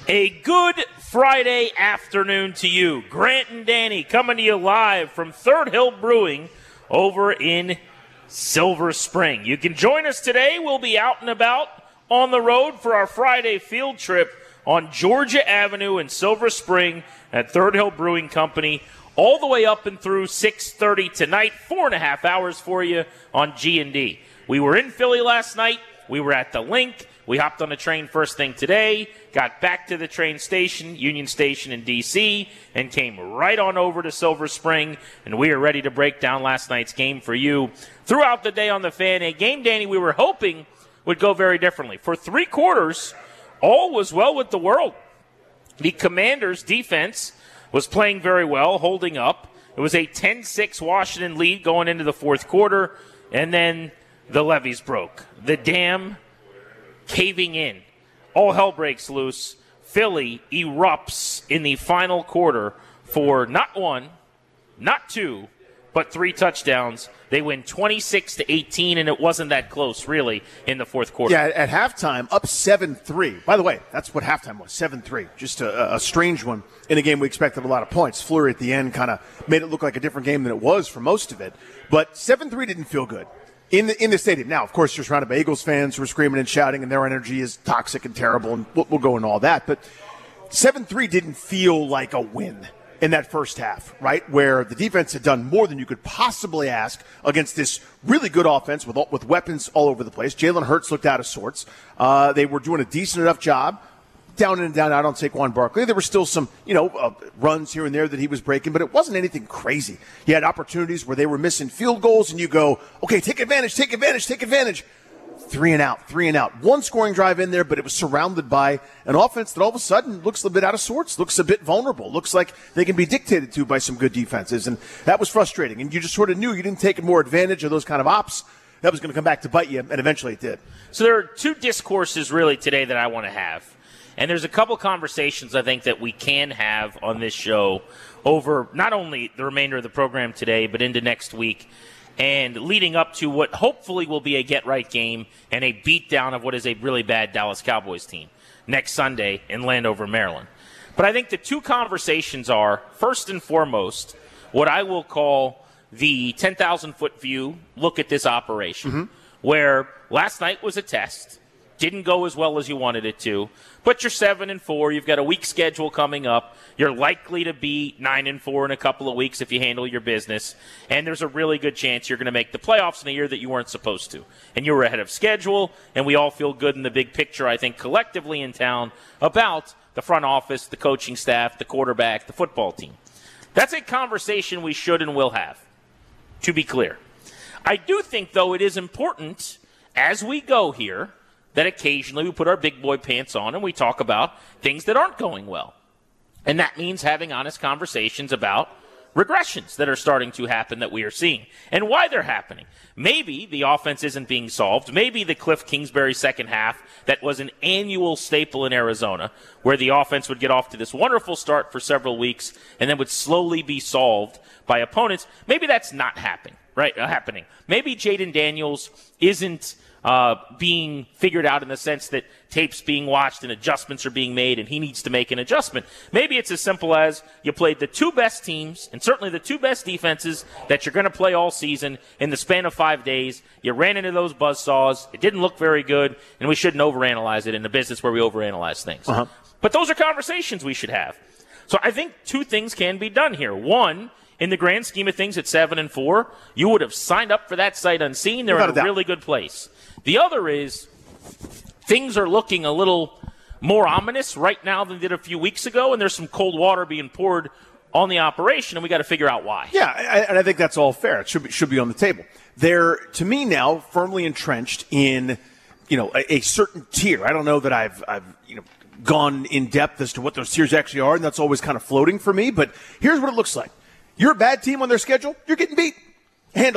A good Friday afternoon to you. Grant and Danny coming to you live from Third Hill Brewing over in Silver Spring. You can join us today. We'll be out and about on the road for our Friday field trip on Georgia Avenue in Silver Spring at Third Hill Brewing Company, all the way up and through 6:30 tonight. 4.5 hours for you on G&D. We were in Philly last night. We were at the Link. We hopped on a train first thing today, got back to the train station, Union Station in D.C., and came right on over to Silver Spring, and we are ready to break down last night's game for you throughout the day on the Fan. A game, Danny, we were hoping would go very differently. For 3 quarters, all was well with the world. The Commanders' defense was playing very well, holding up. It was a 10-6 Washington lead going into the fourth quarter, and then the levees broke. The dam caving in. All hell breaks loose. Philly erupts in the final quarter for not 1, not 2, but 3 touchdowns. They win 26-18, and it wasn't that close, really, in the fourth quarter. Yeah, at halftime, up 7-3. By the way, that's what halftime was, 7-3. Just a strange one in a game we expected a lot of points. Fleury at the end kind of made it look like a different game than it was for most of it. But 7-3 didn't feel good in the stadium. Now, of course, you're surrounded by Eagles fans who are screaming and shouting, and their energy is toxic and terrible, and we'll go into all that. But 7-3 didn't feel like a win in that first half, right, where the defense had done more than you could possibly ask against this really good offense with weapons all over the place. Jalen Hurts looked out of sorts. They were doing a decent enough job. Down in and down out on Saquon Barkley. There were still some, runs here and there that he was breaking, but it wasn't anything crazy. He had opportunities where they were missing field goals, and you go, okay, take advantage. 3 and out. One scoring drive in there, but it was surrounded by an offense that all of a sudden looks a bit out of sorts, looks a bit vulnerable, looks like they can be dictated to by some good defenses, and that was frustrating. And you just sort of knew you didn't take more advantage of those kind of ops. That was going to come back to bite you, and eventually it did. So there are 2 discourses really today that I want to have. And there's a couple conversations I think that we can have on this show over not only the remainder of the program today, but into next week and leading up to what hopefully will be a get-right game and a beatdown of what is a really bad Dallas Cowboys team next Sunday in Landover, Maryland. But I think the 2 conversations are, first and foremost, what I will call the 10,000-foot view look at this operation, where last night was a test. Didn't go as well as you wanted it to. But you're 7-4. You've got a weak schedule coming up. You're likely to be 9-4 in a couple of weeks if you handle your business. And there's a really good chance you're going to make the playoffs in a year that you weren't supposed to. And you were ahead of schedule. And we all feel good in the big picture, I think, collectively in town about the front office, the coaching staff, the quarterback, the football team. That's a conversation we should and will have, to be clear. I do think, though, it is important as we go here that occasionally we put our big boy pants on and we talk about things that aren't going well. And that means having honest conversations about regressions that are starting to happen that we are seeing and why they're happening. Maybe the offense isn't being solved. Maybe the Cliff Kingsbury second half that was an annual staple in Arizona, where the offense would get off to this wonderful start for several weeks and then would slowly be solved by opponents. Maybe that's not happening. Maybe Jaden Daniels isn't being figured out in the sense that tape's being watched and adjustments are being made and he needs to make an adjustment. Maybe it's as simple as you played the 2 best teams and certainly the 2 best defenses that you're going to play all season in the span of 5 days. You ran into those buzzsaws. It didn't look very good, and we shouldn't overanalyze it in a business where we overanalyze things. But those are conversations we should have. So I think 2 things can be done here. One, in the grand scheme of things at 7-4, you would have signed up for that sight unseen. They're in a really good place. The other is things are looking a little more ominous right now than they did a few weeks ago, and there's some cold water being poured on the operation, and we got to figure out why. Yeah, and I think that's all fair. It should be on the table. They're, to me now, firmly entrenched in, a certain tier. I don't know that I've gone in depth as to what those tiers actually are, and that's always kind of floating for me. But here's what it looks like: you're a bad team on their schedule, you're getting beat handily.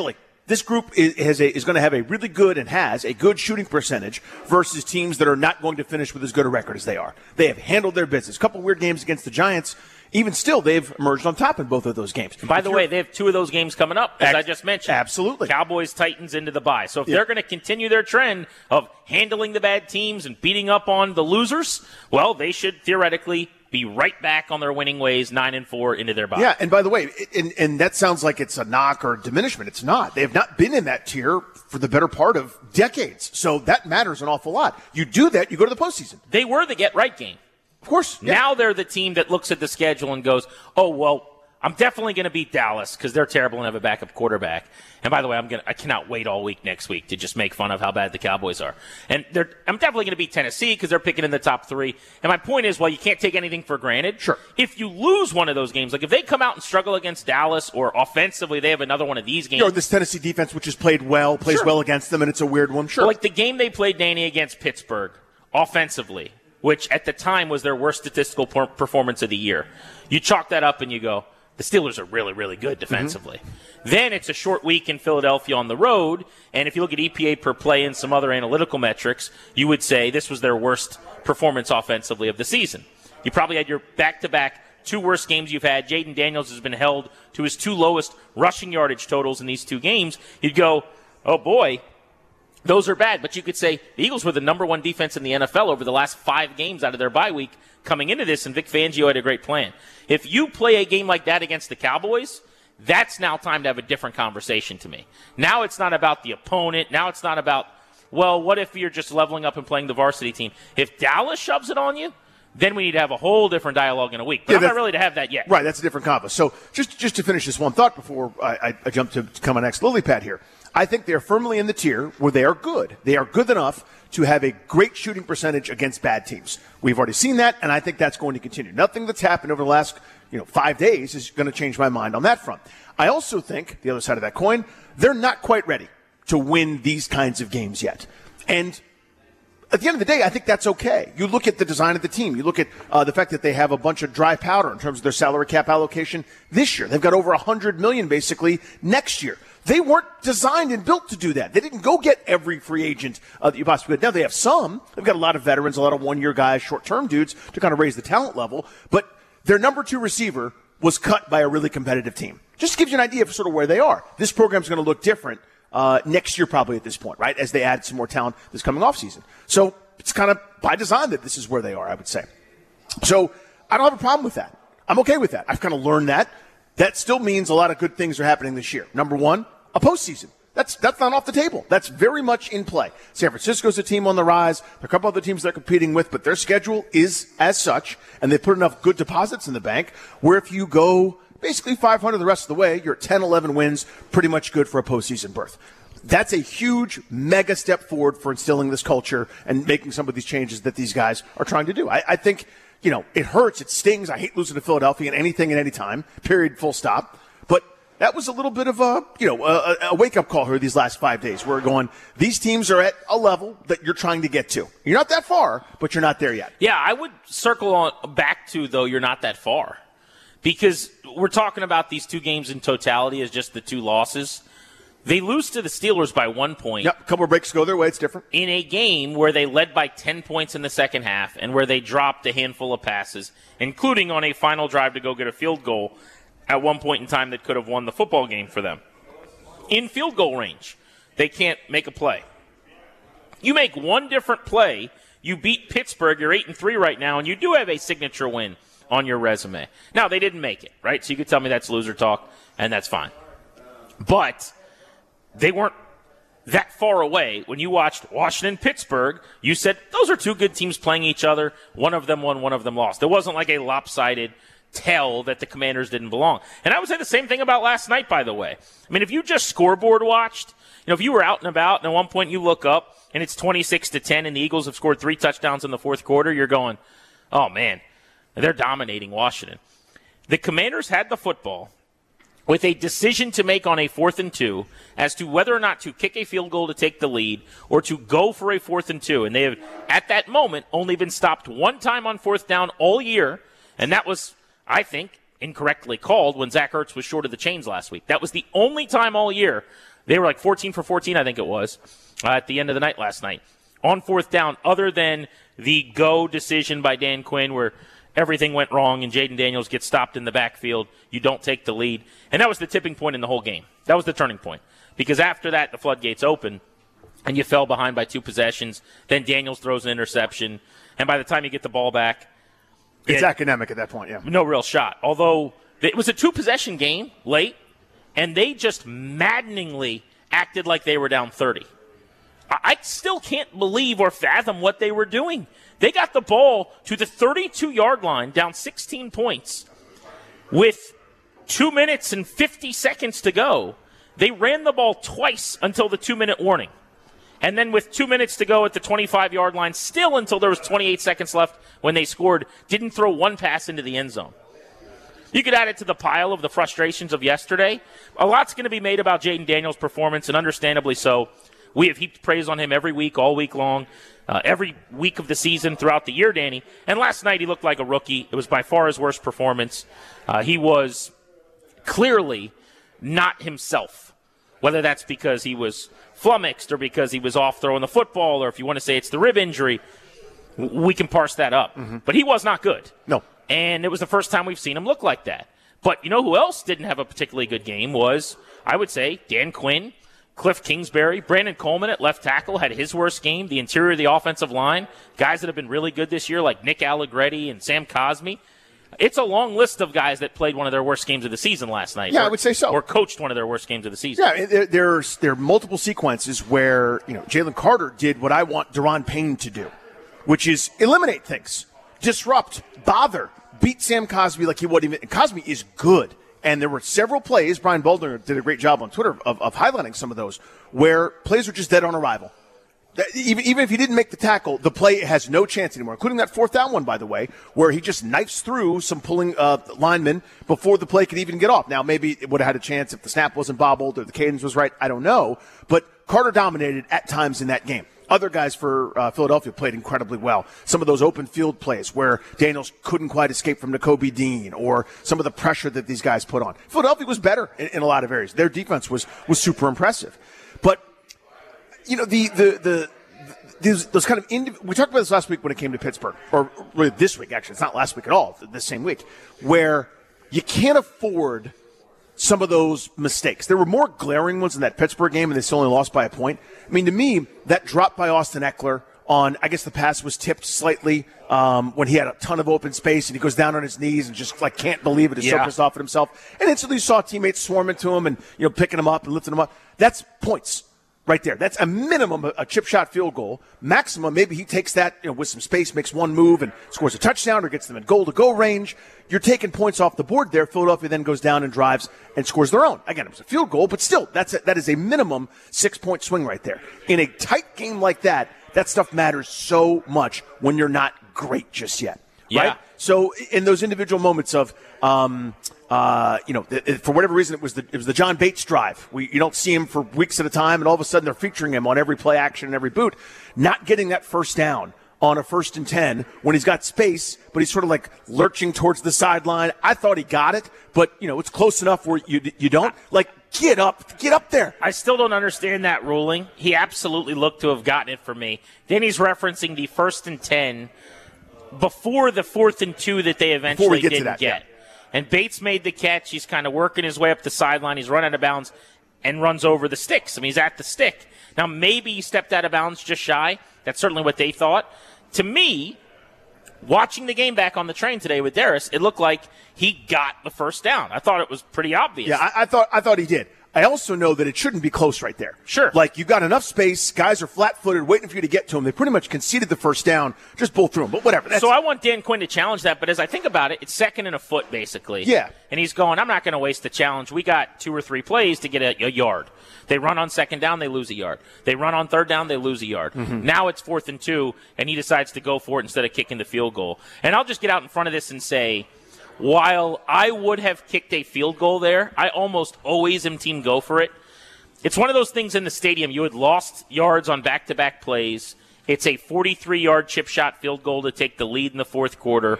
this group is going to have a really good and has a good shooting percentage versus teams that are not going to finish with as good a record as they are. They have handled their business. A couple weird games against the Giants. Even still, they've emerged on top in both of those games. By the way, they have 2 of those games coming up, as I just mentioned. Absolutely. Cowboys, Titans into the bye. So if they're going to continue their trend of handling the bad teams and beating up on the losers, well, they should theoretically be right back on their winning ways, 9-4 into their bye. Yeah, and by the way, and that sounds like it's a knock or diminishment. It's not. They have not been in that tier for the better part of decades. So that matters an awful lot. You do that, you go to the postseason. They were the get-right game. Of course. Yeah. Now they're the team that looks at the schedule and goes, oh, well, I'm definitely going to beat Dallas because they're terrible and have a backup quarterback. And by the way, I cannot wait all week next week to just make fun of how bad the Cowboys are. And I'm definitely going to beat Tennessee because they're picking in the top 3. And my point is, well, you can't take anything for granted. Sure. If you lose one of those games, like if they come out and struggle against Dallas or offensively they have another one of these games. Or this Tennessee defense, which has plays well against them, and it's a weird one. Sure. Like the game they played, Danny, against Pittsburgh offensively, which at the time was their worst statistical performance of the year. You chalk that up and you go, the Steelers are really, really good defensively. Mm-hmm. Then it's a short week in Philadelphia on the road, and if you look at EPA per play and some other analytical metrics, you would say this was their worst performance offensively of the season. You probably had your back-to-back 2 worst games you've had. Jaden Daniels has been held to his 2 lowest rushing yardage totals in these 2 games. You'd go, oh boy, those are bad. But you could say the Eagles were the number 1 defense in the NFL over the last 5 games out of their bye week coming into this, and Vic Fangio had a great plan. If you play a game like that against the Cowboys, that's now time to have a different conversation to me. Now it's not about the opponent. Now it's not about, well, what if you're just leveling up and playing the varsity team? If Dallas shoves it on you, then we need to have a whole different dialogue in a week. But I'm not really to have that yet. Right, that's a different combo. So just to finish this one thought before I jump to come on next lily pad here. I think they're firmly in the tier where they are good. They are good enough to have a great shooting percentage against bad teams. We've already seen that, and I think that's going to continue. Nothing that's happened over the last 5 days is going to change my mind on that front. I also think, the other side of that coin, they're not quite ready to win these kinds of games yet. And at the end of the day, I think that's okay. You look at the design of the team. You look at the fact that they have a bunch of dry powder in terms of their salary cap allocation this year. They've got over $100 million basically next year. They weren't designed and built to do that. They didn't go get every free agent that you possibly could. Now they have some. They've got a lot of veterans, a lot of one-year guys, short-term dudes to kind of raise the talent level. But their number 2 receiver was cut by a really competitive team. Just gives you an idea of sort of where they are. This program's going to look different next year probably at this point, right, as they add some more talent this coming offseason. So it's kind of by design that this is where they are, I would say. So I don't have a problem with that. I'm okay with that. I've kind of learned that. That still means a lot of good things are happening this year. Number 1, a postseason. That's not off the table. That's very much in play. San Francisco's a team on the rise. There are a couple other teams they're competing with, but their schedule is as such, and they put enough good deposits in the bank where if you go basically 500 the rest of the way, you're at 10, 11 wins, pretty much good for a postseason berth. That's a huge, mega step forward for instilling this culture and making some of these changes that these guys are trying to do. I think, it hurts, it stings. I hate losing to Philadelphia in anything at any time, period, full stop. But that was a little bit of a wake-up call here these last 5 days. We're going, these teams are at a level that you're trying to get to. You're not that far, but you're not there yet. Yeah, I would circle on back to, though, you're not that far. Because we're talking about these 2 games in totality as just the 2 losses. They lose to the Steelers by 1 point. Yep, a couple of breaks go their way. It's different. In a game where they led by 10 points in the second half and where they dropped a handful of passes, including on a final drive to go get a field goal at one point in time that could have won the football game for them. In field goal range, they can't make a play. You make one different play, you beat Pittsburgh, you're 8-3 right now, and you do have a signature win on your resume. Now, they didn't make it, right? So you could tell me that's loser talk, and that's fine. But they weren't that far away. When you watched Washington-Pittsburgh, you said, those are 2 good teams playing each other. One of them won, one of them lost. It wasn't like a lopsided tell that the Commanders didn't belong. And I would say the same thing about last night, by the way. I mean, if you just scoreboard watched, if you were out and about and at one point you look up and it's 26-10 and the Eagles have scored 3 touchdowns in the fourth quarter, you're going, oh, man, they're dominating Washington. The Commanders had the football with a decision to make on a 4th and 2 as to whether or not to kick a field goal to take the lead or to go for a 4th and 2. And they have, at that moment, only been stopped 1 time on 4th down all year, and that was, I think, incorrectly called when Zach Ertz was short of the chains last week. That was the only time all year They were like 14 for 14, I think it was, at the end of the night last night. On fourth down, other than the go decision by Dan Quinn where everything went wrong and Jaden Daniels gets stopped in the backfield, you don't take the lead. And that was the tipping point in the whole game. That was the turning point. Because after that, the floodgates open, and you fell behind by 2 possessions. Then Daniels throws an interception. And by the time you get the ball back, it's academic at that point, yeah. No real shot. Although it was a 2-possession game late, and they just maddeningly acted like they were down 30. I still can't believe or fathom what they were doing. They got the ball to the 32-yard line, down 16 points, with 2 minutes and 50 seconds to go. They ran the ball twice until the 2-minute warning. And then with 2 minutes to go at the 25-yard line, still until there was 28 seconds left when they scored, didn't throw one pass into the end zone. You could add it to the pile of the frustrations of yesterday. A lot's going to be made about Jaden Daniels' performance, and understandably so. We have heaped praise on him every week, all week long, every week of the season throughout the year, Danny. And last night he looked like a rookie. It was by far his worst performance. He was clearly not himself, whether that's because he was flummoxed or because he was off throwing the football, or if you want to say it's the rib injury, we can parse that up. Mm-hmm. But he was not good. No. And it was the first time we've seen him look like that. But you know who else didn't have a particularly good game was, I would say, Dan Quinn, Cliff Kingsbury, Brandon Coleman at left tackle had his worst game. The interior of the offensive line, guys that have been really good this year like Nick Allegretti and Sam Cosmi. It's a long list of guys that played one of their worst games of the season last night. Yeah, I would say so. Or coached one of their worst games of the season. Yeah, there are multiple sequences where, Jalen Carter did what I want Daron Payne to do, which is eliminate things, disrupt, bother, beat Sam Cosmi like he wouldn't even. Cosmi is good. And there were several plays, Brian Baldwin did a great job on Twitter of highlighting some of those, where plays were just dead on arrival. Even if he didn't make the tackle, the play has no chance anymore, including that fourth down one, by the way, where he just knifes through some pulling linemen before the play could even get off. Now, maybe it would have had a chance if the snap wasn't bobbled or the cadence was right. I don't know. But Carter dominated at times in that game. Other guys for Philadelphia played incredibly well. Some of those open field plays where Daniels couldn't quite escape from Nakobe Dean, or some of the pressure that these guys put on. Philadelphia was better in a lot of areas. Their defense was super impressive. But, those kind of we talked about this last week when it came to Pittsburgh, or really this week, actually. It's not last week at all, this same week, where you can't afford some of those mistakes. There were more glaring ones in that Pittsburgh game, and they still only lost by a point. I mean, to me, that drop by Austin Eckler on, I guess the pass was tipped slightly when he had a ton of open space, and he goes down on his knees and just can't believe it. He's so pissed off at himself. And instantly saw teammates swarming to him and picking him up and lifting him up. That's points right there. That's a minimum a chip shot field goal. Maximum, maybe he takes that with some space, makes one move and scores a touchdown or gets them in goal-to-go range. You're taking points off the board there. Philadelphia then goes down and drives and scores their own. Again, it was a field goal, but still, that is a minimum 6-point swing right there. In a tight game like that, that stuff matters so much when you're not great just yet. Yeah. Right? So in those individual moments of, for whatever reason, it was the John Bates drive. You don't see him for weeks at a time, and all of a sudden they're featuring him on every play action and every boot. Not getting that first down on a 1st and 10 when he's got space, but he's sort of lurching towards the sideline. I thought he got it, but it's close enough where you don't. Get up there. I still don't understand that ruling. He absolutely looked to have gotten it for me. Then he's referencing the 1st and 10 before the 4th and 2 that they eventually didn't get. Yeah. And Bates made the catch. He's kind of working his way up the sideline. He's run out of bounds and runs over the sticks. I mean, he's at the stick. Now, maybe he stepped out of bounds just shy. That's certainly what they thought. To me, watching the game back on the train today with Darius, it looked like he got the first down. I thought it was pretty obvious. Yeah, I thought he did. I also know that it shouldn't be close right there. Sure. You've got enough space. Guys are flat-footed, waiting for you to get to him. They pretty much conceded the first down. Just pull through him. But whatever. So I want Dan Quinn to challenge that, but as I think about it, it's 2nd and a foot, basically. Yeah. And he's going, I'm not going to waste the challenge. We got 2 or 3 plays to get a yard. They run on 2nd down, they lose a yard. They run on 3rd down, they lose a yard. Mm-hmm. Now it's 4th and 2, and he decides to go for it instead of kicking the field goal. And I'll just get out in front of this and say, while I would have kicked a field goal there, I almost always am team go for it. It's one of those things in the stadium. You had lost yards on back-to-back plays. It's a 43-yard chip shot field goal to take the lead in the 4th quarter.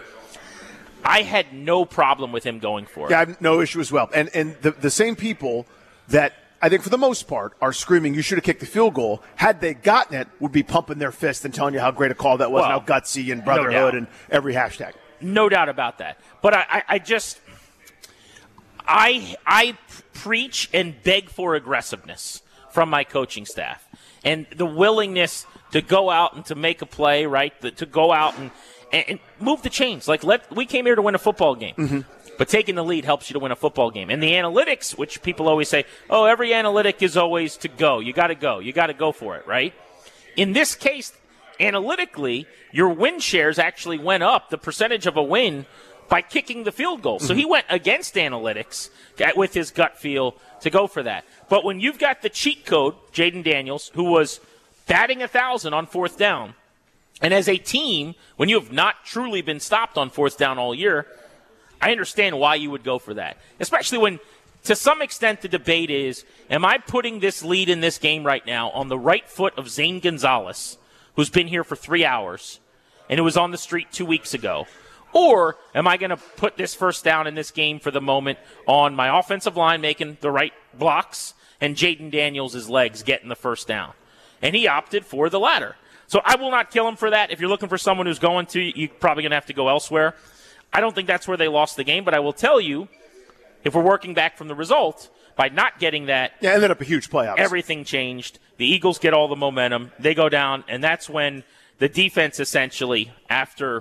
I had no problem with him going for it. Yeah, I have no issue as well. And the same people that I think for the most part, are screaming, you should have kicked the field goal. Had they gotten it, would be pumping their fist and telling you how great a call that was, and how gutsy and brotherhood and every hashtag. No doubt about that. But I preach and beg for aggressiveness from my coaching staff and the willingness to go out and to make a play, right? To go out and move the chains. Like, we came here to win a football game. Mm-hmm. But taking the lead helps you to win a football game. And the analytics, which people always say, oh, every analytic is always to go. You got to go. You got to go for it, right? In this case, analytically, your win shares actually went up, the percentage of a win, by kicking the field goal. So he went against analytics with his gut feel to go for that. But when you've got the cheat code, Jayden Daniels, who was batting 1,000 on fourth down, and as a team, when you have not truly been stopped on fourth down all year, I understand why you would go for that. Especially when, to some extent, the debate is, am I putting this lead in this game right now on the right foot of Zane Gonzalez, who's been here for 3 hours, and who was on the street 2 weeks ago? Or am I going to put this first down in this game for the moment on my offensive line making the right blocks and Jayden Daniels' legs getting the first down? And he opted for the latter. So I will not kill him for that. If you're looking for someone who's going to, you're probably going to have to go elsewhere. I don't think that's where they lost the game, but I will tell you, if we're working back from the result, by not getting that, it ended up a huge play. Everything changed. The Eagles get all the momentum. They go down, and that's when the defense essentially, after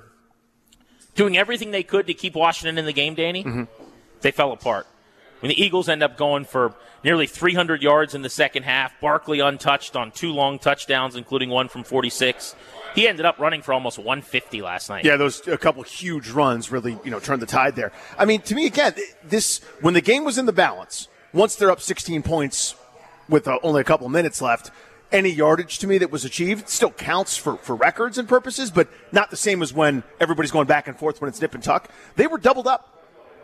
doing everything they could to keep Washington in the game, Danny, they fell apart. When the Eagles end up going for nearly 300 yards in the second half, Barkley untouched on 2 long touchdowns, including one from 46. He ended up running for almost 150 last night. Yeah, a couple huge runs really, turned the tide there. I mean, to me, again, when the game was in the balance, once they're up 16 points with only a couple minutes left, any yardage to me that was achieved still counts for records and purposes, but not the same as when everybody's going back and forth when it's nip and tuck. They were doubled up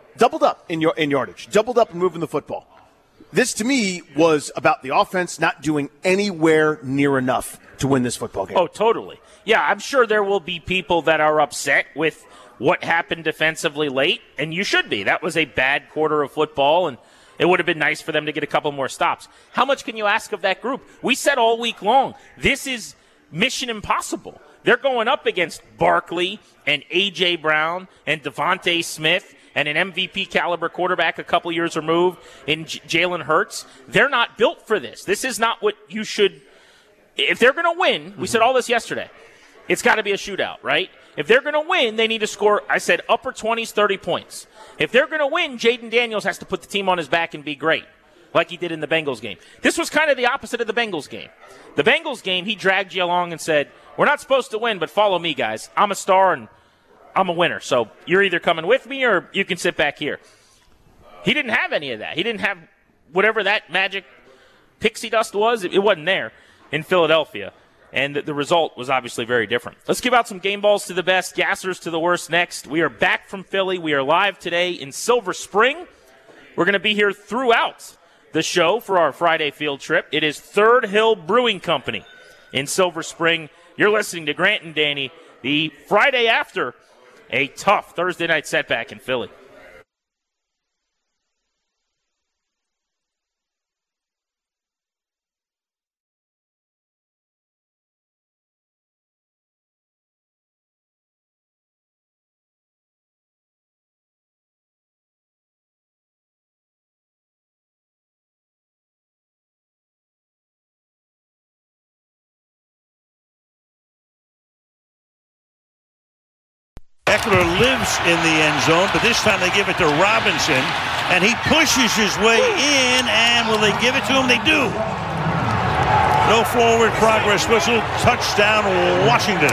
in yardage, doubled up in moving the football. This, to me, was about the offense not doing anywhere near enough to win this football game. Oh, totally. Yeah, I'm sure there will be people that are upset with what happened defensively late, and you should be. That was a bad quarter of football, and it would have been nice for them to get a couple more stops. How much can you ask of that group? We said all week long, this is mission impossible. They're going up against Barkley and A.J. Brown and Devontae Smith and an MVP caliber quarterback a couple years removed in Jalen Hurts. They're not built for this. This is not what you should. If they're going to win, we said all this yesterday, it's got to be a shootout, right? If they're going to win, they need to score, I said, upper 20s, 30 points. If they're going to win, Jayden Daniels has to put the team on his back and be great, like he did in the Bengals game. This was kind of the opposite of the Bengals game. The Bengals game, he dragged you along and said, we're not supposed to win, but follow me, guys. I'm a star, and I'm a winner. So you're either coming with me or you can sit back here. He didn't have any of that. He didn't have whatever that magic pixie dust was. It wasn't there in Philadelphia. And the result was obviously very different. Let's give out some game balls to the best, gassers to the worst next. We are back from Philly. We are live today in Silver Spring. We're going to be here throughout the show for our Friday field trip. It is Third Hill Brewing Company in Silver Spring. You're listening to Grant and Danny the Friday after a tough Thursday night setback in Philly. Eckler lives in the end zone, but this time they give it to Robinson, and he pushes his way in, and will they give it to him? They do. No forward progress whistle. Touchdown, Washington.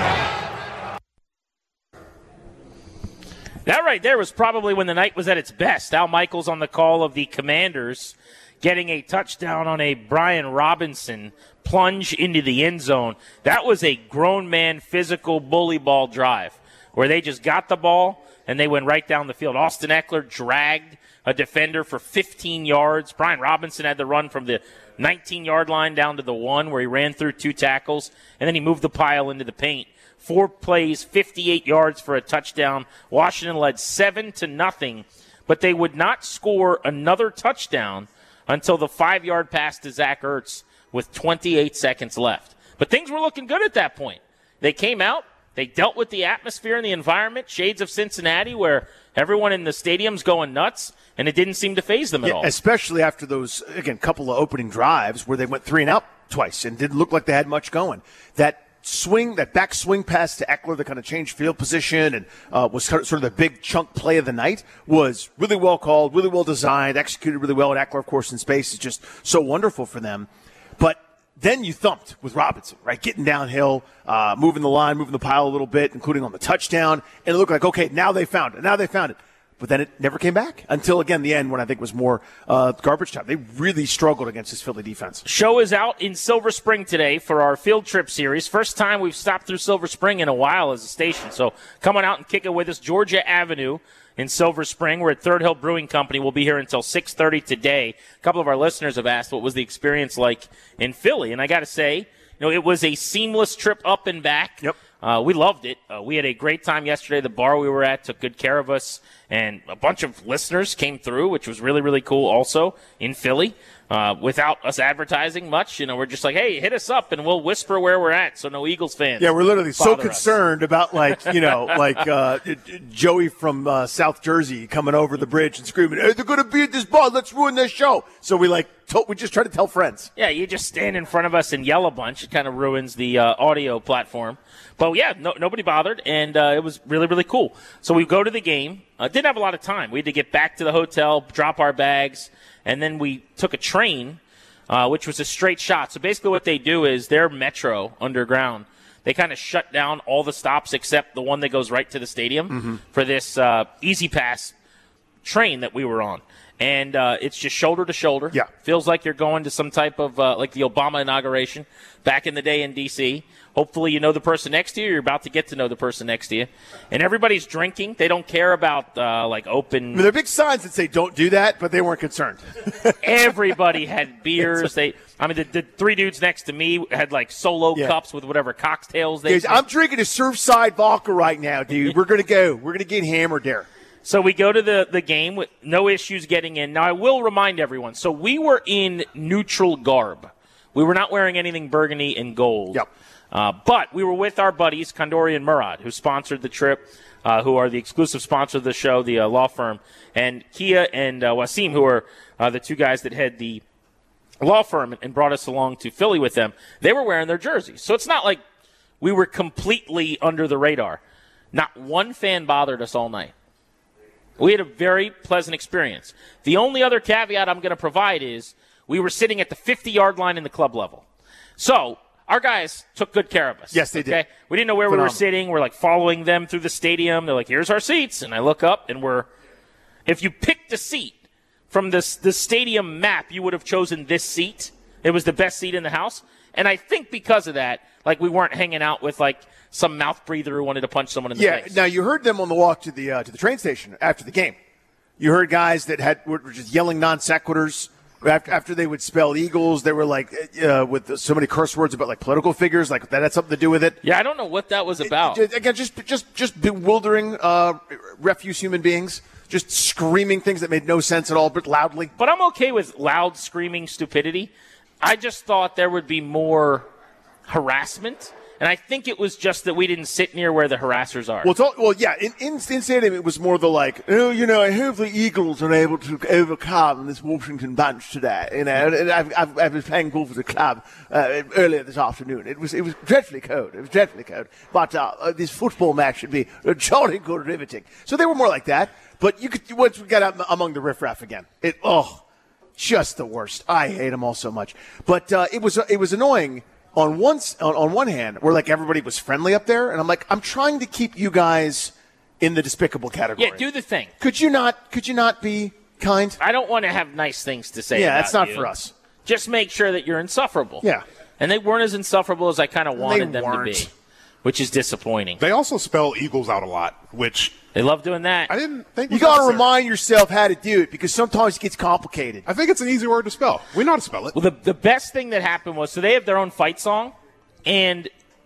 That right there was probably when the night was at its best. Al Michaels on the call of the Commanders getting a touchdown on a Brian Robinson plunge into the end zone. That was a grown man physical bully ball drive where they just got the ball and they went right down the field. Austin Eckler dragged a defender for 15 yards. Brian Robinson had the run from the 19-yard line down to the 1 where he ran through 2 tackles, and then he moved the pile into the paint. 4 plays, 58 yards for a touchdown. Washington led 7-0, but they would not score another touchdown until the 5-yard pass to Zach Ertz with 28 seconds left. But things were looking good at that point. They came out. They dealt with the atmosphere and the environment, shades of Cincinnati, where everyone in the stadium's going nuts, and it didn't seem to faze them at all. Especially after those, again, couple of opening drives where they went 3 and out twice and didn't look like they had much going. That back swing pass to Eckler that kind of changed field position and was sort of the big chunk play of the night was really well called, really well designed, executed really well. And Eckler, of course, in space is just so wonderful for them. But then you thumped with Robinson, right? Getting downhill, moving the line, moving the pile a little bit, including on the touchdown. And it looked like, okay, now they found it. But then it never came back until, again, the end when I think was more garbage time. They really struggled against this Philly defense. Show is out in Silver Spring today for our field trip series. First time we've stopped through Silver Spring in a while as a station. So come on out and kick it with us. Georgia Avenue in Silver Spring. We're at Third Hill Brewing Company. We'll be here until 6:30 today. A couple of our listeners have asked what was the experience like in Philly. And I got to say, it was a seamless trip up and back. Yep. We loved it. We had a great time yesterday. The bar we were at took good care of us, and a bunch of listeners came through, which was really, really cool also in Philly. Without us advertising much, we're just like, hey, hit us up, and we'll whisper where we're at so no Eagles fans. Yeah, we're literally so concerned about, Joey from South Jersey coming over the bridge and screaming, hey, they're going to be at this bar. Let's ruin their show. So we just try to tell friends. Yeah, you just stand in front of us and yell a bunch. It kind of ruins the audio platform. But, yeah, nobody bothered, and it was really, really cool. So we go to the game. Didn't have a lot of time. We had to get back to the hotel, drop our bags, and then we took a train, which was a straight shot. So basically what they do is their metro underground, they kind of shut down all the stops except the one that goes right to the stadium for this Easy Pass train that we were on. And it's just shoulder to shoulder. Yeah. Feels like you're going to some type of, like the Obama inauguration back in the day in D.C. Hopefully you know the person next to you. You're about to get to know the person next to you. And everybody's drinking. They don't care about, open. There are big signs that say don't do that, but they weren't concerned. Everybody had beers. The 3 dudes next to me had, solo cups with whatever cocktails they had. I'm drinking a Surfside vodka right now, dude. We're going to go. We're going to get hammered there. So we go to the game with no issues getting in. Now, I will remind everyone, so we were in neutral garb. We were not wearing anything burgundy and gold. Yep. But we were with our buddies, Kondori and Murad, who sponsored the trip, who are the exclusive sponsor of the show, the law firm, and Kia and Wasim, who are the 2 guys that had the law firm and brought us along to Philly with them. They were wearing their jerseys. So it's not like we were completely under the radar. Not one fan bothered us all night. We had a very pleasant experience. The only other caveat I'm going to provide is we were sitting at the 50-yard line in the club level. So our guys took good care of us. Yes, they did. We didn't know where we were sitting. We're following them through the stadium. They're like, here's our seats. And I look up, and if you picked a seat from the stadium map, you would have chosen this seat. It was the best seat in the house. And I think because of that, we weren't hanging out with some mouth breather who wanted to punch someone in the face. Now you heard them on the walk to the train station after the game. You heard guys that were just yelling non sequiturs after they would spell Eagles. They were with so many curse words about political figures, that had something to do with it. Yeah, I don't know what that was about. Again, just bewildering refuse human beings, just screaming things that made no sense at all, but loudly. But I'm okay with loud screaming stupidity. I just thought there would be more harassment. And I think it was just that we didn't sit near where the harassers are. In stadium it was more the I hope the Eagles are able to overcome this Washington bunch today. And I was playing golf with the club earlier this afternoon. It was dreadfully cold. But this football match should be jolly good, riveting. So they were more like that. But once we got out among the riffraff again, just the worst. I hate them all so much. But it was annoying. On one hand, where everybody was friendly up there, and I'm I'm trying to keep you guys in the despicable category. Yeah, do the thing. Could you not be kind? I don't want to have nice things to say. Yeah, about that's not you. for us. Just make sure that you're insufferable. Yeah, and they weren't as insufferable as I kind of wanted them to be, which is disappointing. They also spell Eagles out a lot, which they love doing that. I didn't think you got to remind yourself how to do it because sometimes it gets complicated. I think it's an easy word to spell. We know how to spell it. Well, the best thing that happened was, so they have their own fight song, and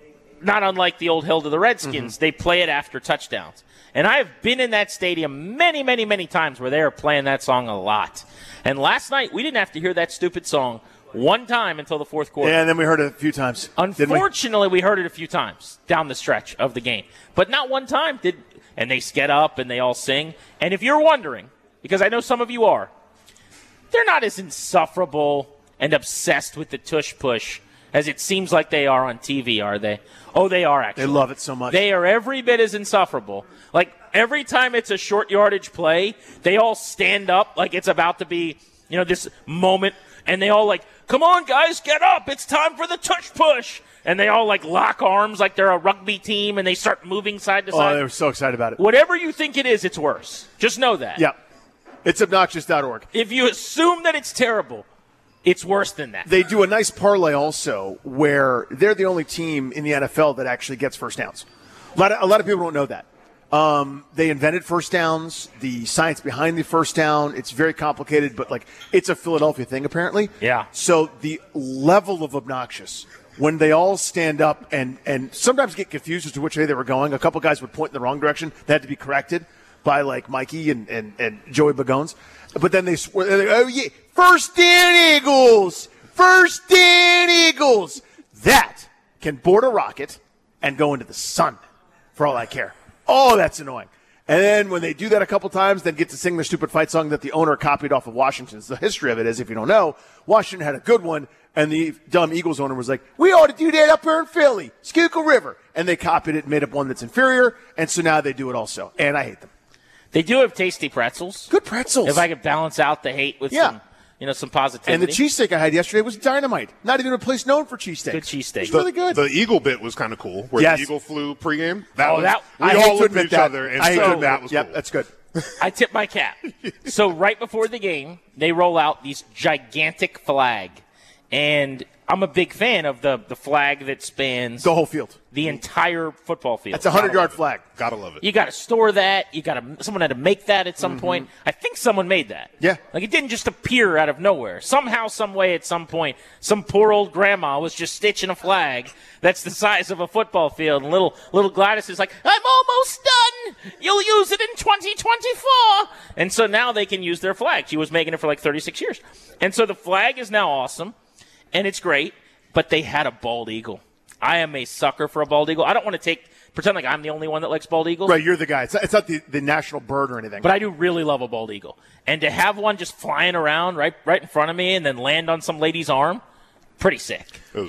not unlike the old Hill to the Redskins, they play it after touchdowns. And I have been in that stadium many, many, many times where they are playing that song a lot. And last night, we didn't have to hear that stupid song one time until the fourth quarter. Yeah, and then we heard it a few times. Unfortunately, we heard it a few times down the stretch of the game. But not one time did. And they get up and they all sing. And if you're wondering, because I know some of you are, they're not as insufferable and obsessed with the tush push as it seems like they are on TV, are they? Oh, they are, actually. They love it so much. They are every bit as insufferable. Like, every time it's a short yardage play, they all stand up like it's about to be, this moment. And they all come on, guys, get up. It's time for the tush push. And they all lock arms like they're a rugby team and they start moving side to side. Oh, they were so excited about it. Whatever you think it is, it's worse. Just know that. Yeah. It's obnoxious.org. If you assume that it's terrible, it's worse than that. They do a nice parlay also where they're the only team in the NFL that actually gets first downs. A lot of people don't know that. They invented first downs, the science behind the first down. It's very complicated, but it's a Philadelphia thing apparently. Yeah. So the level of obnoxious when they all stand up and sometimes get confused as to which way they were going. A couple guys would point in the wrong direction. They had to be corrected by Mikey and Joey Bagones. But then they swear, oh yeah, first down Eagles! First down Eagles! That can board a rocket and go into the sun, for all I care. Oh, that's annoying. And then when they do that a couple times, then get to sing the stupid fight song that the owner copied off of Washington's. The history of it is, if you don't know, Washington had a good one, and the dumb Eagles owner was like, we ought to do that up here in Philly, Schuylkill River. And they copied it and made up one that's inferior, and so now they do it also. And I hate them. They do have tasty pretzels. Good pretzels. If I could balance out the hate with some positivity. And the cheesesteak I had yesterday was dynamite. Not even a place known for cheesesteak. Good cheesesteak. It's really good. The Eagle bit was kind of cool, where the Eagle flew pregame. I all looked at each other and said that was cool. Yep, that's good. I tip my cap. So right before the game, they roll out these gigantic flag. And I'm a big fan of the flag that spans the whole field, the entire football field. That's a 100-yard flag. Gotta love it. You got to store that. Someone had to make that at some point. I think someone made that. Yeah, it didn't just appear out of nowhere. Somehow, some way, at some point, some poor old grandma was just stitching a flag that's the size of a football field. And little Gladys is like, I'm almost done. You'll use it in 2024. And so now they can use their flag. She was making it for 36 years, and so the flag is now awesome. And it's great, but they had a bald eagle. I am a sucker for a bald eagle. I don't want to pretend like I'm the only one that likes bald eagles. Right, you're the guy. It's not the national bird or anything. But I do really love a bald eagle. And to have one just flying around right in front of me and then land on some lady's arm, pretty sick.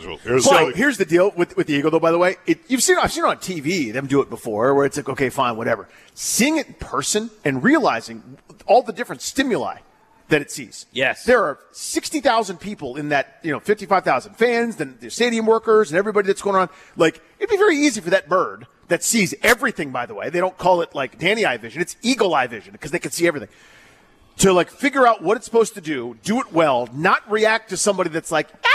So here's the deal with the eagle, though, by the way. I've seen it on TV, them do it before, where it's okay, fine, whatever. Seeing it in person and realizing all the different stimuli that it sees. Yes. There are 60,000 people in that, 55,000 fans, then the stadium workers and everybody that's going on. It'd be very easy for that bird that sees everything, by the way. They don't call it Danny Eye vision. It's Eagle Eye vision because they can see everything. To figure out what it's supposed to do it well, not react to somebody that's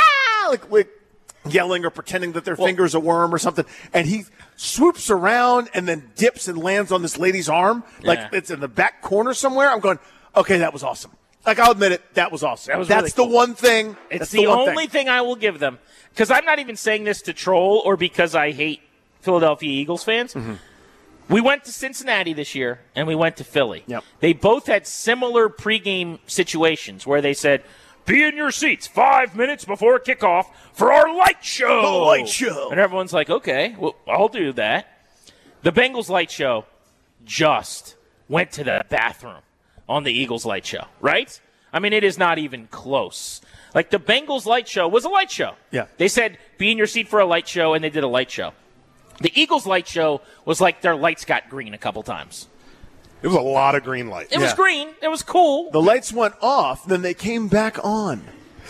yelling or pretending that their finger's a worm or something. And he swoops around and then dips and lands on this lady's arm. It's in the back corner somewhere. I'm going, okay, that was awesome. I'll admit it, that was awesome. That's the one thing. It's the only thing I will give them. Because I'm not even saying this to troll or because I hate Philadelphia Eagles fans. Mm-hmm. We went to Cincinnati this year, and we went to Philly. Yep. They both had similar pregame situations where they said, be in your seats 5 minutes before kickoff for our light show. The light show. And everyone's like, okay, well, I'll do that. The Bengals light show just went to the bathroom on the Eagles light show, right? I mean, it is not even close. The Bengals light show was a light show. Yeah. They said, be in your seat for a light show, and they did a light show. The Eagles light show was their lights got green a couple times. It was a lot of green lights. It was green. It was cool. The lights went off, then they came back on.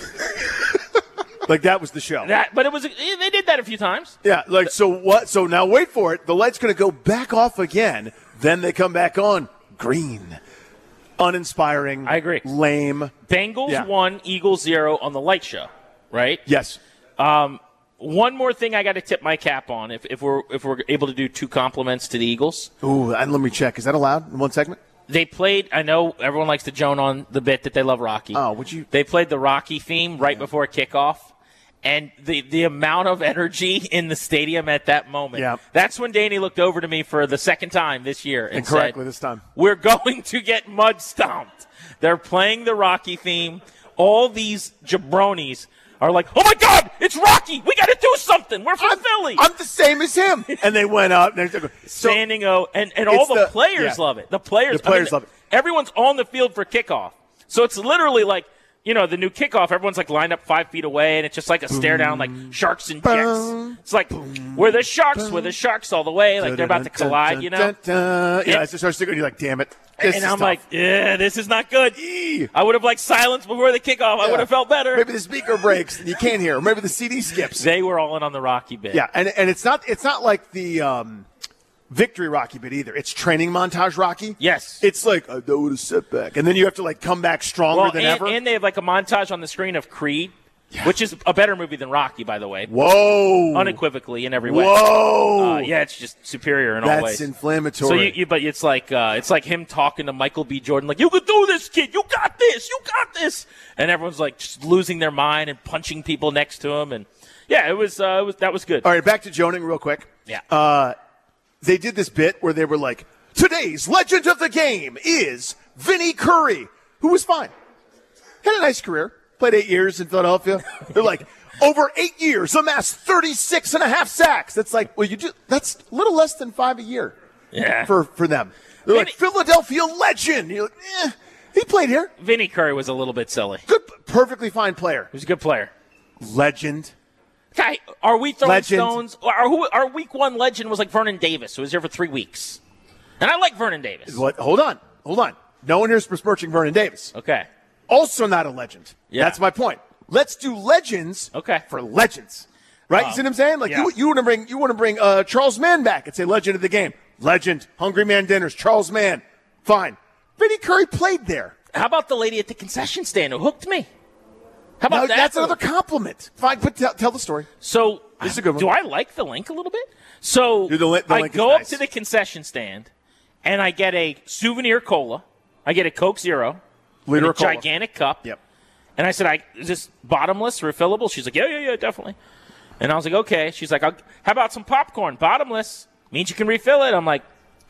That was the show. But it was. They did that a few times. Yeah, so what? So now wait for it. The light's going to go back off again, then they come back on. Green. Uninspiring. I agree. Lame. Bengals 1, Eagles 0 on the light show, right? Yes. One more thing I got to tip my cap on if we're able to do 2 compliments to the Eagles. Ooh, and let me check. Is that allowed in one segment? They played. I know everyone likes to joan on the bit that they love Rocky. Oh, would you? They played the Rocky theme right before kickoff, And the amount of energy in the stadium at that moment, that's when Danny looked over to me for the second time this year and correctly said, this time, we're going to get mud stomped. They're playing the Rocky theme. All these jabronis are like, oh, my God, it's Rocky. We got to do something. We're from Philly. I'm the same as him. And they went up. Standing O. And all the players love it. The players love it. Everyone's on the field for kickoff. So it's literally like, you know, the new kickoff, everyone's like lined up 5 feet away, and it's just like a stare down, like Sharks and Jets. It's like, we're the Sharks all the way. Like they're about to collide, you know? Yeah, it's just you're like, damn it. And I'm like, yeah, this is not good. I would have liked silence before the kickoff. I would have felt better. Maybe the speaker breaks and you can't hear. Or maybe the CD skips. They were all in on the Rocky bit. Yeah, and it's not like the victory Rocky bit either. It's training montage Rocky. Yes. It's like, I know what a setback. And then you have to like come back stronger than ever. And they have like a montage on the screen of Creed. Yeah. Which is a better movie than Rocky, by the way. Whoa! Unequivocally in every way. Whoa! Yeah, it's just superior in all ways. That's inflammatory. So, but it's like him talking to Michael B. Jordan, like, "You can do this, kid. You got this. You got this." And everyone's like just losing their mind and punching people next to him, and yeah, that was good. All right, back to Joning real quick. Yeah. They did this bit where they were like, "Today's legend of the game is Vinnie Curry, who was fine, had a nice career." Played 8 years in Philadelphia. They're like, over 8 years, amassed 36 and a half sacks. That's like, well, that's a little less than 5 a year for them. They're like, Philadelphia legend. You're like, he played here. Vinnie Curry was a little bit silly. Good, perfectly fine player. He was a good player. Legend. Guy, are we throwing stones? Our week one legend was like Vernon Davis, who was here for 3 weeks. And I like Vernon Davis. What? Hold on. No one here's besmirching Vernon Davis. Okay. Also not a legend. Yeah. That's my point. Let's do legends for legends. Right? You see what I'm saying? Like you want to bring Charles Mann back and say legend of the game. Legend. Hungry Man Dinners. Charles Mann. Fine. Vinnie Curry played there. How about the lady at the concession stand who hooked me? How about that? That's another compliment. Fine, but tell the story. So this is a good one. Do I like the link a little bit? So I go up to the concession stand and I get a souvenir cola. I get a Coke Zero. Liter a gigantic cup. Yep. And I said, is this bottomless, refillable? She's like, yeah, definitely. And I was like, okay. She's like, how about some popcorn? Bottomless. Means you can refill it. I'm like,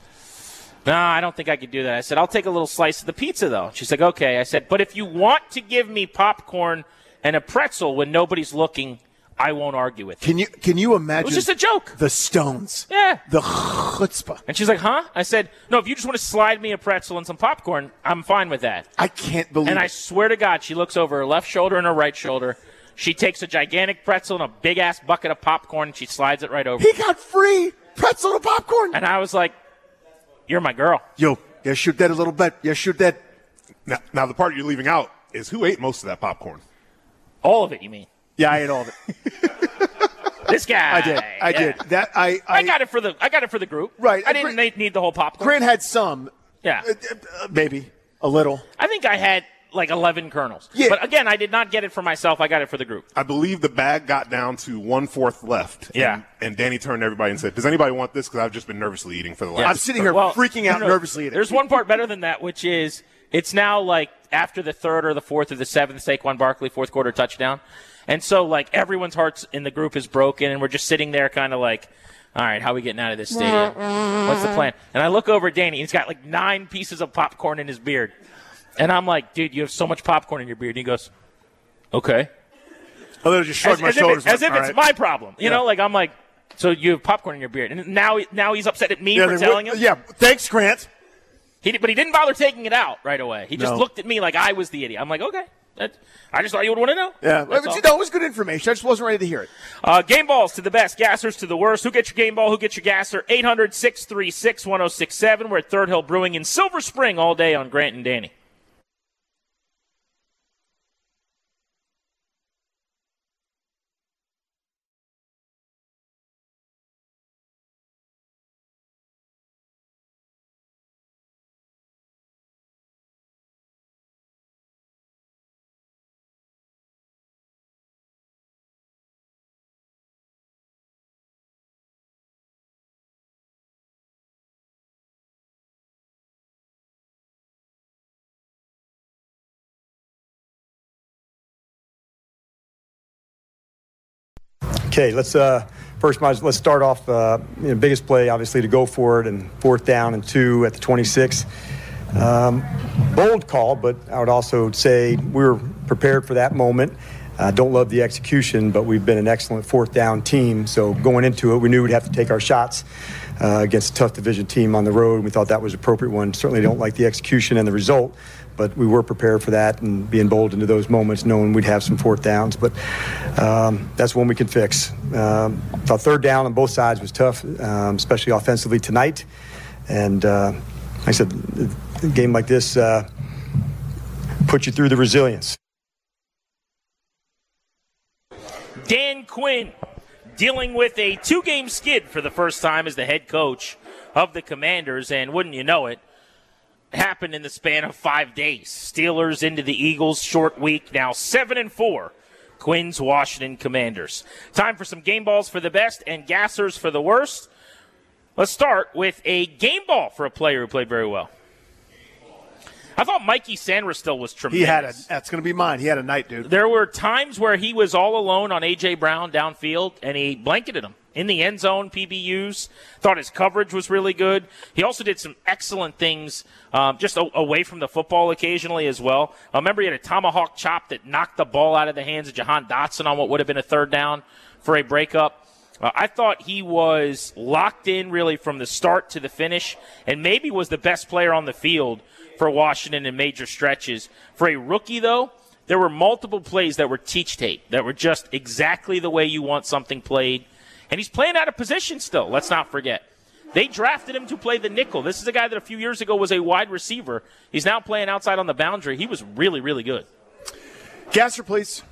no, I don't think I could do that. I said, I'll take a little slice of the pizza, though. She's like, okay. I said, but if you want to give me popcorn and a pretzel when nobody's looking, I won't argue with you. Can you imagine? It was just a joke. The Stones. Yeah. The chutzpah. And she's like, huh? I said, no, if you just want to slide me a pretzel and some popcorn, I'm fine with that. I can't believe it. And I swear to God, she looks over her left shoulder and her right shoulder. She takes a gigantic pretzel and a big-ass bucket of popcorn, and she slides it right over. He got free pretzel and popcorn. And I was like, you're my girl. Yo, yeah, shoot that a little bit. Yeah, shoot that. Now, the part you're leaving out is who ate most of that popcorn? All of it, you mean? Yeah, I ate all of it. This guy. I did. That I got it for the group. Right. I didn't need the whole popcorn. Grant had some. Yeah. Maybe a little. I think I had like 11 kernels. Yeah. But again, I did not get it for myself. I got it for the group. I believe the bag got down to 1/4 left. Yeah. And Danny turned to everybody and said, "Does anybody want this? Because I've just been nervously eating for the last." I'm sitting here freaking out, nervously eating. There's one part better than that, which is it's now like after the third or the fourth or the seventh Saquon Barkley fourth quarter touchdown. And so, like, everyone's hearts in the group is broken, and we're just sitting there kind of like, all right, how are we getting out of this stadium? What's the plan? And I look over at Danny. He's got, like, 9 pieces of popcorn in his beard. And I'm like, dude, you have so much popcorn in your beard. And he goes, okay. Oh, they just shrug my shoulders. As if it's my problem. You know, like, I'm like, so you have popcorn in your beard. And now he's upset at me for telling him. Yeah, thanks, Grant. But he didn't bother taking it out right away. He just looked at me like I was the idiot. I'm like, okay. I just thought you would want to know. Yeah, but it was good information. I just wasn't ready to hear it. Game balls to the best, gassers to the worst. Who gets your game ball? Who gets your gasser? 800-636-1067. We're at Third Hill Brewing in Silver Spring all day on Grant and Danny. Okay, let's start off. Biggest play, obviously, to go for it, and 4th down and 2 at the 26. Bold call, but I would also say we were prepared for that moment. Don't love the execution, but we've been an excellent 4th down team. So going into it, we knew we'd have to take our shots against a tough division team on the road. And we thought that was an appropriate one. Certainly don't like the execution and the result, but we were prepared for that and being bold into those moments, knowing we'd have some 4th downs. But that's one we can fix. Thought 3rd down on both sides was tough, especially offensively tonight. And like I said, a game like this puts you through the resilience. Dan Quinn dealing with a 2-game skid for the first time as the head coach of the Commanders, and wouldn't you know it, happened in the span of 5 days. Steelers into the Eagles, short week, now 7-4. Quinn's Washington Commanders. Time for some game balls for the best and gassers for the worst. Let's start with a game ball for a player who played very well. I thought Mikey Sanderstil was tremendous. That's going to be mine. He had a night, dude. There were times where he was all alone on A.J. Brown downfield, and he blanketed him in the end zone, PBUs. Thought his coverage was really good. He also did some excellent things just away from the football occasionally as well. I remember he had a tomahawk chop that knocked the ball out of the hands of Jahan Dotson on what would have been a 3rd down for a breakup. I thought he was locked in really from the start to the finish, and maybe was the best player on the field for Washington in major stretches. For a rookie, though, there were multiple plays that were teach tape, that were just exactly the way you want something played. And he's playing out of position still, let's not forget. They drafted him to play the nickel. This is a guy that a few years ago was a wide receiver. He's now playing outside on the boundary. He was really, really good. Gasser, please.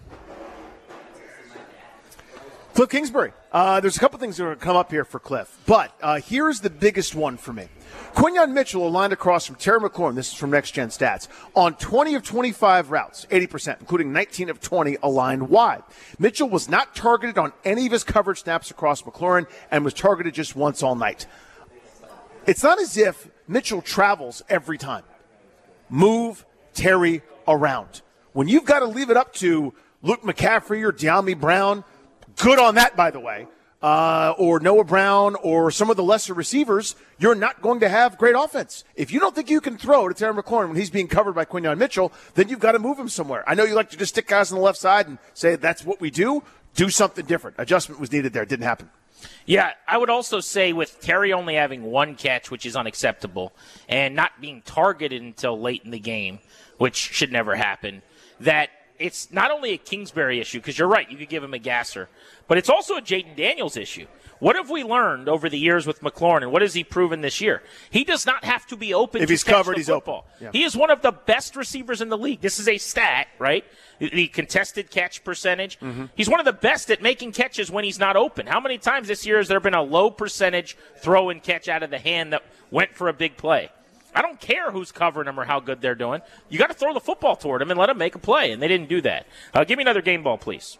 Cliff Kingsbury. There's a couple things that are going to come up here for Cliff, but here's the biggest one for me. Quinyon Mitchell aligned across from Terry McLaurin, this is from Next Gen Stats, on 20 of 25 routes, 80%, including 19 of 20 aligned wide. Mitchell was not targeted on any of his coverage snaps across McLaurin and was targeted just once all night. It's not as if Mitchell travels every time. Move Terry around. When you've got to leave it up to Luke McCaffrey or De'Ami Brown, good on that, by the way, or Noah Brown or some of the lesser receivers, you're not going to have great offense. If you don't think you can throw to Terry McLaurin when he's being covered by Quinyon Mitchell, then you've got to move him somewhere. I know you like to just stick guys on the left side and say that's what we do. Do something different. Adjustment was needed there. It didn't happen. Yeah, I would also say with Terry only having 1 catch, which is unacceptable, and not being targeted until late in the game, which should never happen, that it's not only a Kingsbury issue, because you're right, you could give him a gasser, but it's also a Jaden Daniels issue. What have we learned over the years with McLaurin, and what has he proven this year? He does not have to be open if to he's catch covered, the he's football. Open. Yeah. He is one of the best receivers in the league. This is a stat, right? The contested catch percentage. Mm-hmm. He's one of the best at making catches when he's not open. How many times this year has there been a low percentage throw and catch out of the hand that went for a big play? I don't care who's covering him or how good they're doing. You got to throw the football toward him and let him make a play, and they didn't do that. Give me another game ball, please.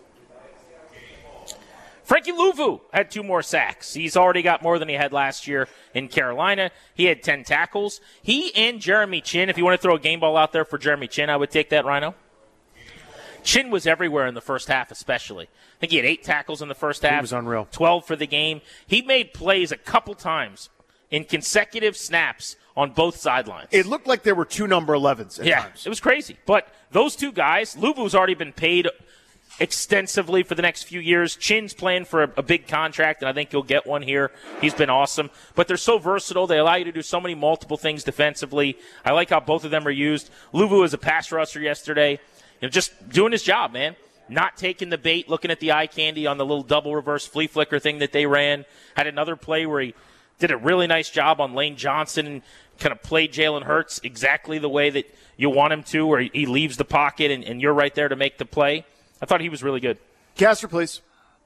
Frankie Luvu had 2 more sacks. He's already got more than he had last year in Carolina. He had 10 tackles. He and Jeremy Chin, if you want to throw a game ball out there for Jeremy Chin, I would take that, Rhino. Chin was everywhere in the first half especially. I think he had 8 tackles in the first half. He was unreal. 12 for the game. He made plays a couple times in consecutive snaps on both sidelines. It looked like there were 2 number 11s at times. It was crazy. But those 2 guys, Luvu's already been paid extensively for the next few years. Chin's playing for a big contract, and I think he'll get one here. He's been awesome. But they're so versatile. They allow you to do so many multiple things defensively. I like how both of them are used. Luvu was a pass rusher yesterday. Just doing his job, man. Not taking the bait, looking at the eye candy on the little double reverse flea flicker thing that they ran. Had another play where he did a really nice job on Lane Johnson and kind of played Jalen Hurts exactly the way that you want him to, where he leaves the pocket and you're right there to make the play. I thought he was really good. Castor, please.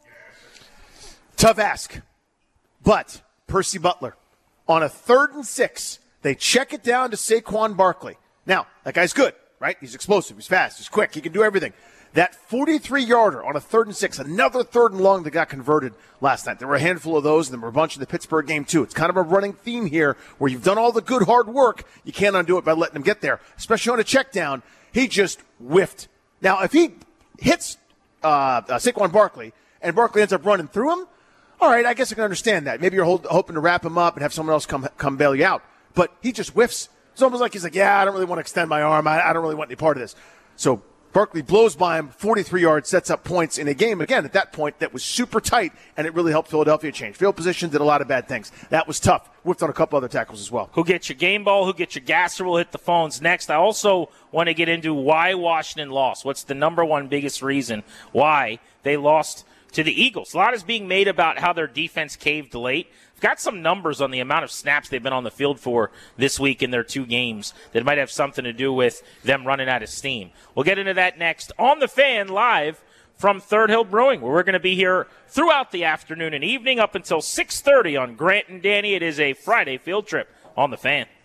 Tough ask. But Percy Butler, on a 3rd and 6, they check it down to Saquon Barkley. Now, that guy's good, right? He's explosive. He's fast. He's quick. He can do everything. That 43-yarder on a 3rd and 6, another 3rd and long that got converted last night. There were a handful of those, and there were a bunch in the Pittsburgh game, too. It's kind of a running theme here where you've done all the good, hard work. You can't undo it by letting him get there, especially on a check down. He just whiffed. Now, if he hits Saquon Barkley and Barkley ends up running through him, all right, I guess I can understand that. Maybe you're hoping to wrap him up and have someone else come bail you out. But he just whiffs. It's almost like he's like, yeah, I don't really want to extend my arm. I don't really want any part of this. So Barkley blows by him, 43 yards, sets up points in a game, again, at that point, that was super tight, and it really helped Philadelphia change field position, did a lot of bad things. That was tough. Whiffed on a couple other tackles as well. Who gets your game ball? Who gets your gasser? We'll hit the phones next. I also want to get into why Washington lost. What's the number one biggest reason why they lost to the Eagles? A lot is being made about how their defense caved late. I've got some numbers on the amount of snaps they've been on the field for this week in their 2 games that might have something to do with them running out of steam. We'll get into that next on The Fan, live from Third Hill Brewing, where we're going to be here throughout the afternoon and evening up until 6:30 on Grant and Danny. It is a Friday field trip on The Fan.